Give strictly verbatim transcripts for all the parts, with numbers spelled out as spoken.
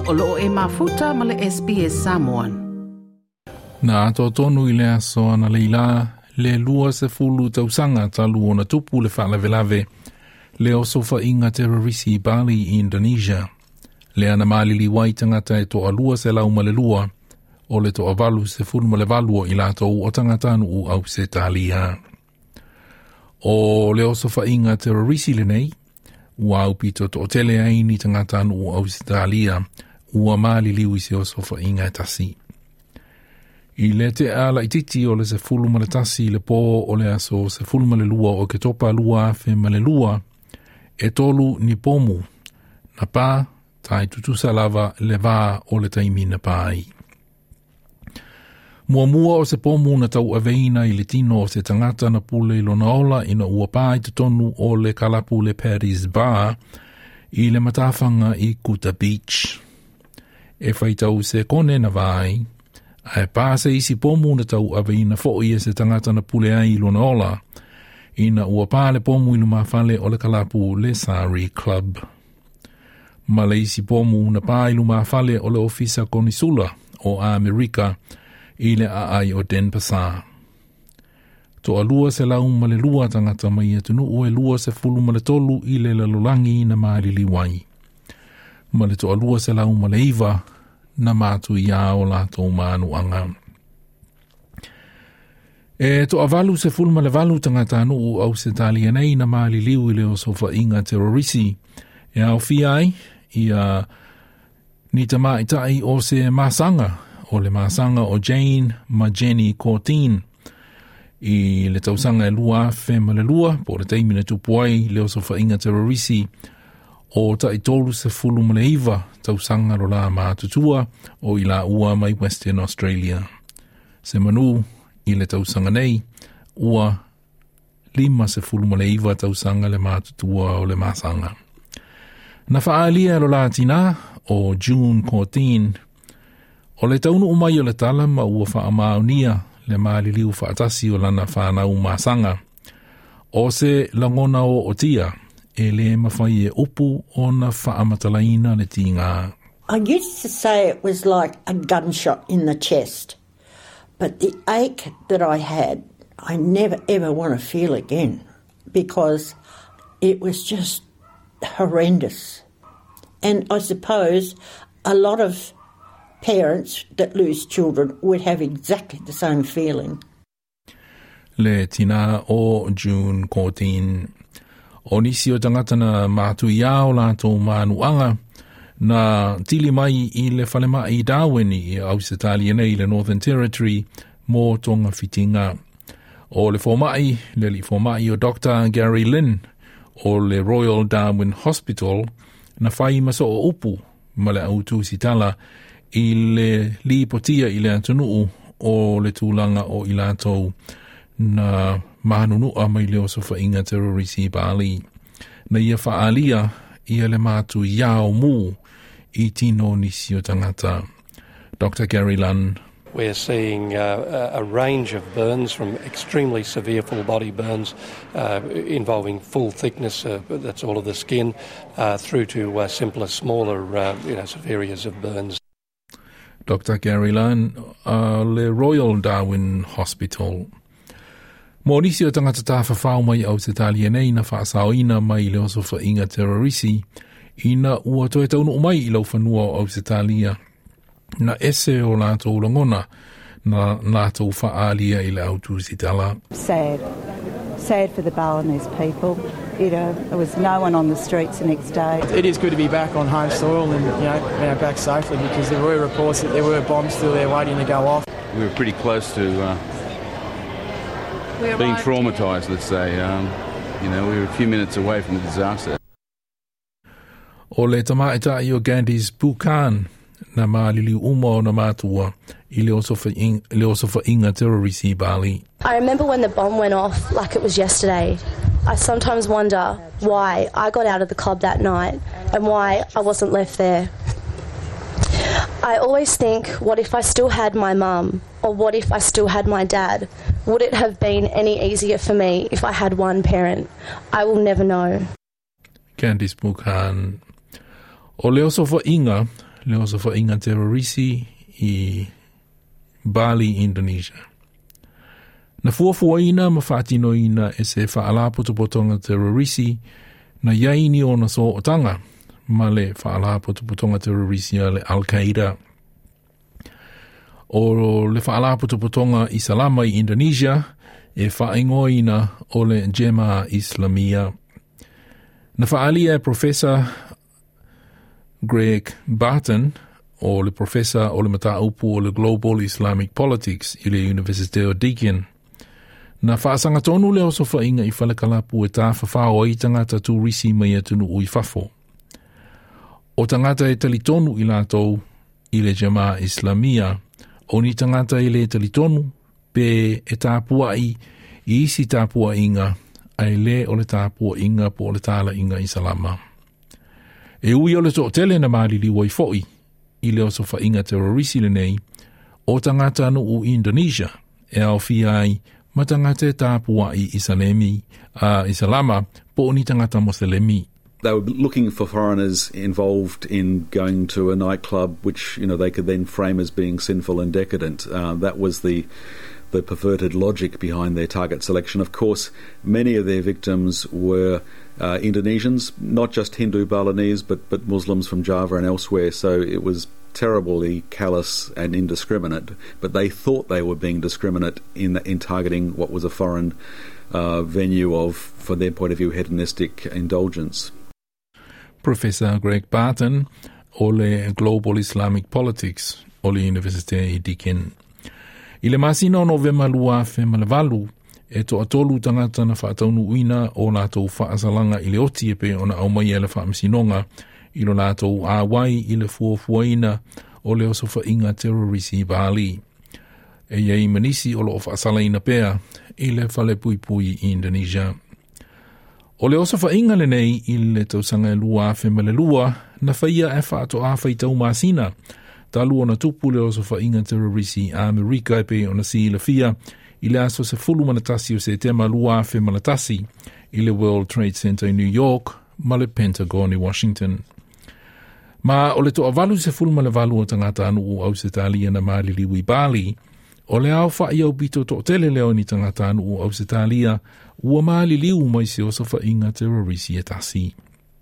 O loo e mafuta ma le S B S Samoan. Na ato tonu i le aso ana leila le lua se fulu tausanga talu ona tupu le whalavelave le oso fa inga terrorisi Bali i Indonesia. Le ana malili wai tangata e to alua se lau ma le lua o le to avalu se fulu ma le valua i lato o tangatanu u au se talia. O le oso fa inga terrorisi le nei ua au pito to tele aini tangatanu u au se talia ua malili ui se oso fa inga tasi. I le te ala i titi o le se fulu ma le tasi le po o le aso se fulu ma le lua o ke topa lua fe ma le lua e tolu ni pomu na pa tai tutusa lava le va o le taimi na pai. Mua mua o se pomu na tau aveina i le tino o se tangata na pule ilo na ola ina ua pai tutonu o le kalapu le Paris Bar i le matafanga i Kuta Beach. E whaitau se kone na vai ai pāse isi pomu na tau aveina fo i se tangata na pule ai ilo na ola ina ua pāle pomu inu mawhale o le kalapu le Sari Club. Ma le isi pomu na pā ilu mawhale o le ofisa konisula o Amerika i le aai o Denpasar. To a lua se lau ma le lua tangata mai atunu o e lua se fulu ma le tolu i le lalolangi na maarili wai. Ma le to a lua se lau ma le iwa na mātu ia o la tō mānu anga. E to a valu se fulma le valu tangata anu o au se talia nei na maali liu i le o sofa inga terrorisi. E au fiai i a ni ta maitai o se masanga o le masanga o Jane Majeni Cortin. I le tausanga e lua fe ma le lua po le taimina tupuai le o sofa inga terrorisi o ta i tolu se fulu ma le iwa tausanga lo la mātutua o i la ua mai Western Australia. Se manu i le tausanga nei, ua lima se fulu ma le iwa tausanga le mātutua o le masanga. Na whaalia lo la tina o June fourteen, o le taunu umai o le tala ma ua whaamaunia le maaliliu whaatasi o lana whanau masanga. O se langona o otia, e le mawhai e upu o na whaamatalaina le tinga. I used to say it was like a gunshot in the chest, but the ache that I had, I never ever want to feel again because it was just horrendous. And I suppose a lot of parents that lose children would have exactly the same feeling. Le tina o June fourteen. O nisi o tangata na mātu iao lātou mānuanga na tili mai i le whalema i Darwin i au se talia nei le Northern Territory mō tonga whitinga. O le fōmai, le li fōmai o Doctor Gary Lynn o le Royal Darwin Hospital na whai maso o upu ma le autu si tala i le li potia i le atunuu o le tūlanga o i lātou na manunua mai leo sofa inga terrorisi Bali. Na ia whaalia ia le mātu iao mū i tino nisi o tangata. Doctor Gary Lunn. We're seeing uh, a range of burns from extremely severe full body burns uh, involving full thickness, uh, that's all of the skin, uh, through to uh, simpler, smaller uh, you know, sort of areas of burns. Doctor Gary Lunn, uh, le Royal Darwin Hospital. Mō nisi o tangata tā whawhau mai au te talia nei na whaasauina mai leo sofa inga terrorisi ina ua toe taunu mai i lau whanua au te talia na ese o lātou langona na lātou whaalia i le autu si tala. Sad. Sad for the Balinese people. You know, there was no one on the streets the next day. It is good to be back on home soil and, you know, you know back safely because there were reports that there were bombs still there waiting to go off. We were pretty close to uh, being traumatised, let's say. Um, you know, we were a few minutes away from the disaster. O le tamaita i o Gandhi's Bukan na maalili uma o na mātua i le osofa inga terrorisi Bali. I remember when the bomb went off like it was yesterday. I sometimes wonder why I got out of the club that night and why I wasn't left there. I always think, what if I still had my mum? Or what if I still had my dad? Would it have been any easier for me if I had one parent? I will never know. Candice Buchan. O leo sofa inga, le oso whainga terrorisi i Bali, Indonesia. Na fuafuaina ma whaatinoina e se whaalapotopotonga terrorisi na yaini o na so otanga ma le whaalapotopotonga terrorisi a le Al-Qaeda. O le whaalapotopotonga i Salama i Indonesia e whaingoina o le Jemaah Islamia. Na whaalia e Professor Greg Barton o le Professor o le mataupu o le Global Islamic Politics i le University of Deakin. Na whaasanga tonu le oso whainga i whalekalapu e tā whawhao i tangata tū risi mai atunu ui whafo. O tangata e talitonu i lātou i le Jemaah Islamia, o ni tangata i le talitonu pe e tāpua i i isi tāpua inga ai le o le tāpua inga po o le tāla inga i Salama. E ui o le tō tele na maalili wai foi i le oso whainga terrorisi le nei o tangata anu u Indonesia e au fia ai ma tangata e tāpua i Isalemi, uh, Isalama po o ni tangata Moselemi. They were looking for foreigners involved in going to a nightclub, which, you know, they could then frame as being sinful and decadent. Uh, that was the the perverted logic behind their target selection. Of course, many of their victims were uh, Indonesians, not just Hindu Balinese, but but Muslims from Java and elsewhere. So it was terribly callous and indiscriminate. But they thought they were being discriminate in in targeting what was a foreign uh, venue of, from their point of view, hedonistic indulgence. Professor Greg Barton o le Global Islamic Politics o le University i Deakin. I le masina o novema lua fe malavalu e to atolu tangata na whaataunu uina o lātou whaasalanga i le oti e pe o na aumai e le whaamasinonga i lo lātou āwai i le fuafuaina o le oso whainga terrorisi i Bali. E iei manisi o lo whaasalaina pea i le whale pui pui i Indonesia. O le oso whainga le nei i le tausanga e lua a whemele lua na whaia e whaato a whaitau masina. Ta lua na tupu le oso whainga terrorisi a Amerika e pe o na si i le fia i le aso se fulu manatasi o se tema lua a whemanatasi i le World Trade Center i New York ma le Pentagon i Washington. Ma o le to avalu se fulu ma le valu o tangata anu u au se talia na maliliwi Bali o le au wha i au bito to tele leo ni tangata anu u au se talia ua maali liu mai se osa whainga terrorisi e tasi.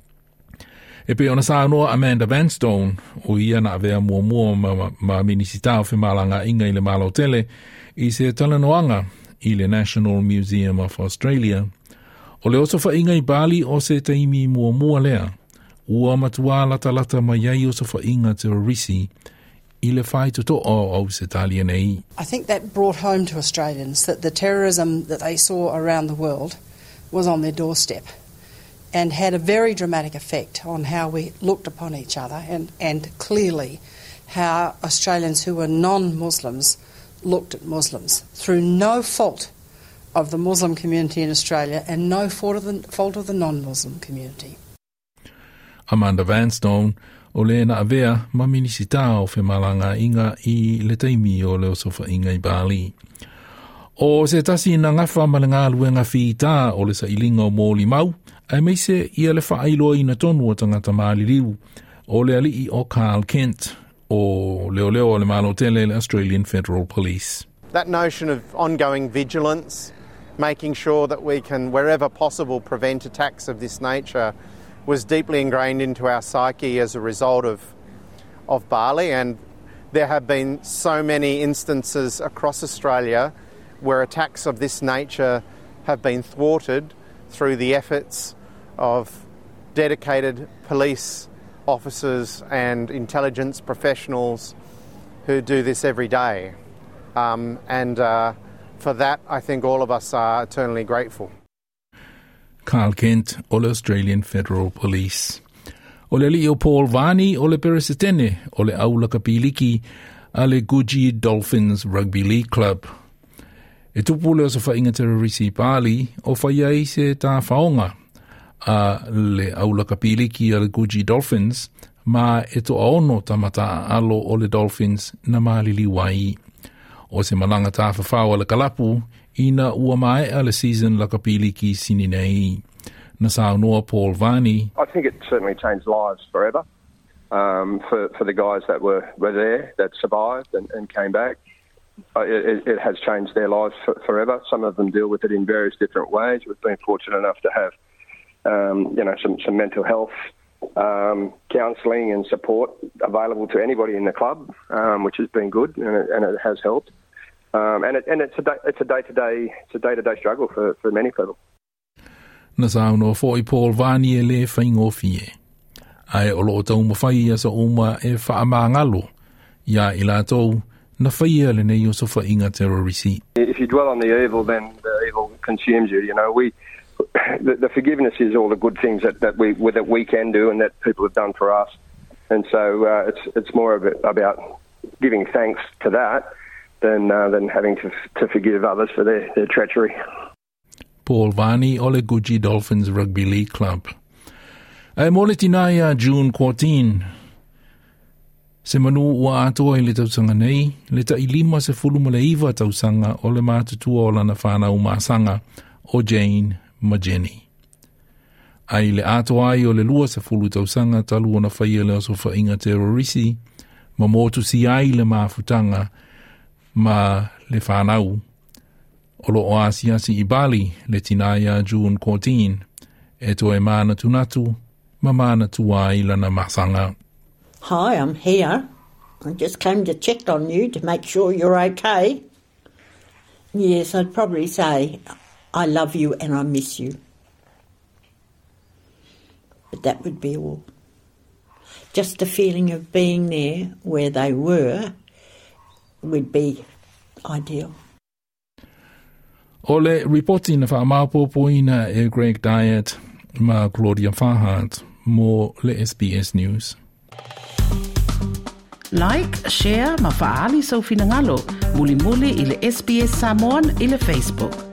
E pe ona sa anoa Amanda Vanstone o ia na avea mua mua ma, ma minisitao whemalanga inga i le malo tele i se talanoanga i le National Museum of Australia. O le osa whainga i Bali o se taimi mua mua lea ua matua lata lata mai ai osa whainga terrorisi I le whai to o au se talia nei. I think that brought home to Australians that the terrorism that they saw around the world was on their doorstep and had a very dramatic effect on how we looked upon each other and, and clearly how Australians who were non-Muslims looked at Muslims through no fault of the Muslim community in Australia and no fault of the, fault of the non-Muslim community. Amanda Vanstone o le na avea ma minisita o whemalanga inga I le taimi o le osofa inga I Bali. O se tasi na ngawha malanga luenga whita o le sa ilinga o mōli mau, ai meise ia le whaailoa I na tonu o tangata maali riu, o le alii o Carl Kent, o leo leo o le malo tele le Australian Federal Police. That notion of ongoing vigilance, making sure that we can, wherever possible, prevent attacks of this nature was deeply ingrained into our psyche as a result of of Bali, and there have been so many instances across Australia where attacks of this nature have been thwarted through the efforts of dedicated police officers and intelligence professionals who do this every day. Um, and uh, for that, I think all of us are eternally grateful. Carl Kent o le Australian Federal Police. O le li o Paul Vani o le peresetene o le aula kapiliki a le Coogee Dolphins Rugby League Club. E tupu le o sa whainga terrorisi Bali o whaiai se tā whaonga a le aula kapiliki a le Coogee Dolphins ma e to aono tamata alo o le Dolphins na malili wai. O se malanga tā whawhau le kalapu ina ua mai a le season la kapiliki sininei. Na sa noa Paul Vani. I think it certainly changed lives forever. um, for, for the guys that were, were there, that survived and, and came back. Uh, it, it has changed their lives for, forever. Some of them deal with it in various different ways. We've been fortunate enough to have, um, you know, some, some mental health um, counselling and support available to anybody in the club, um, which has been good and it, and it has helped. Um, and it, and it's a day, it's a day to day it's a day to day struggle for, for many people. Na sa no foi Paul Vani e le whaingofie. Ai o lo tau mawhai asa uma e whaamangalo. Ia i la tau na whaia le nei o so whainga terrorisi. If you dwell on the evil, then the evil consumes you. You know, we the, the forgiveness is all the good things that, that we that we can do and that people have done for us. And so uh, it's it's more of it about giving thanks to that than uh, than having to to forgive others for their, their treachery. Paul Vani o le Guji Dolphins Rugby League Club. Ai mo le tinaia June fourteenth. Se manu ua atoa i le tausanga nei, le ta ilima se fuluma le iwa tausanga o le mātutua o lana whānau māsanga o Jane Majeni. Ai le atoa ai o le lua se fulu tausanga talu o na whaia le aso whainga terrorisi, ma motu si ai le mafutanga ma le whānau. O lo o asiasi i Bali le tinaia June fourteenth, e to e mana tunatu, ma mana tua i lana masanga. Hi, I'm here. I just came to check on you to make sure you're okay. Yes, I'd probably say I love you and I miss you. But that would be all. Just the feeling of being there where they were would be ideal. O le reporti na whaamaupopoina e Greg Diet ma Claudia Farhart mo le S B S News. Like, share, ma faali sau finangalo. Muli muli i le S B S Samoan i le Facebook.